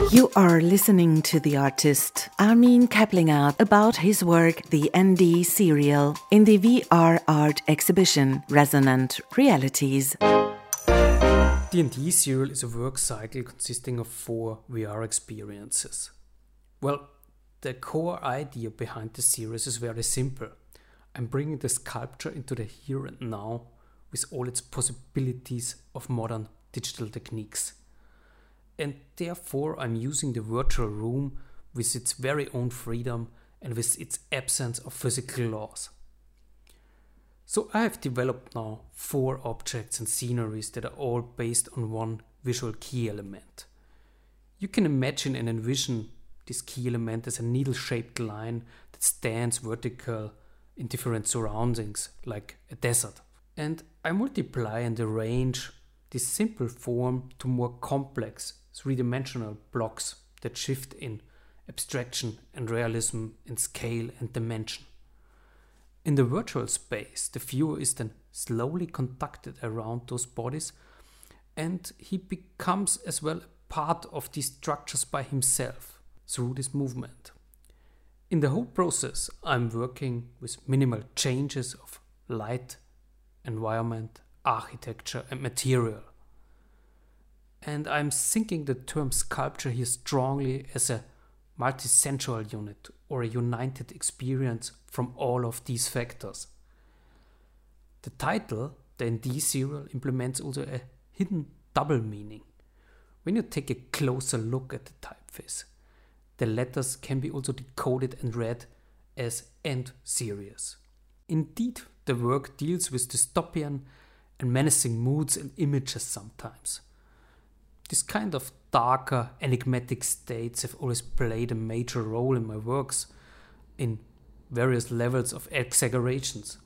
You are listening to the artist Armin Keplinger about his work The ND Serial in the VR art exhibition Resonant Realities. The ND Serial is a work cycle consisting of 4 VR experiences. Well, the core idea behind the series is very simple. I'm bringing the sculpture into the here and now with all its possibilities of modern digital techniques. And therefore I'm using the virtual room with its very own freedom and with its absence of physical laws. So I have developed now 4 objects and sceneries that are all based on one visual key element. You can imagine and envision this key element as a needle-shaped line that stands vertical in different surroundings, like a desert. And I multiply and arrange this simple form to more complex 3-dimensional blocks that shift in abstraction and realism in scale and dimension. In the virtual space, the viewer is then slowly conducted around those bodies, and he becomes as well a part of these structures by himself through this movement. In the whole process, I'm working with minimal changes of light, environment, architecture and material. And I'm thinking the term sculpture here strongly as a multi-sensual unit or a united experience from all of these factors. The title, the ND Serial, implements also a hidden double meaning. When you take a closer look at the typeface, the letters can be also decoded and read as End Series. Indeed, the work deals with dystopian and menacing moods and images sometimes. This kind of darker, enigmatic states have always played a major role in my works in various levels of exaggerations.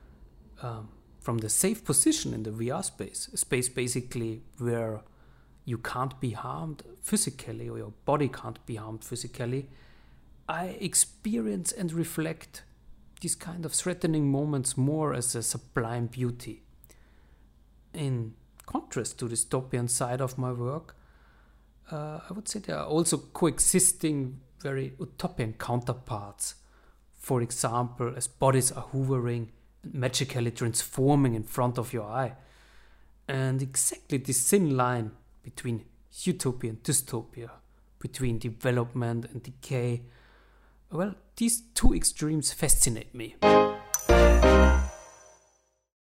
From the safe position in the VR space, a space basically where you can't be harmed physically or your body can't be harmed physically, I experience and reflect these kind of threatening moments more as a sublime beauty. In contrast to the dystopian side of my work, I would say there are also coexisting very utopian counterparts. For example, as bodies are hovering and magically transforming in front of your eye. And exactly this thin line between utopia and dystopia, between development and decay, well, these 2 extremes fascinate me.